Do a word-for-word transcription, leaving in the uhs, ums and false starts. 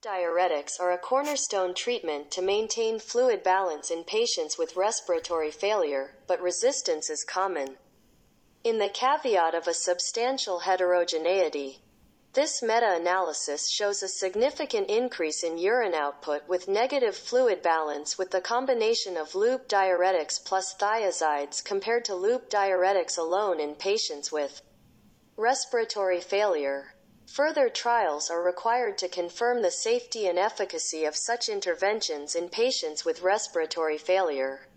Diuretics are a cornerstone treatment to maintain fluid balance in patients with respiratory failure, but resistance is common. In the caveat of a substantial heterogeneity, this meta-analysis shows a significant increase in urine output with negative fluid balance with the combination of loop diuretics plus thiazides compared to loop diuretics alone in patients with respiratory failure. Further trials are required to confirm the safety and efficacy of such interventions in patients with respiratory failure.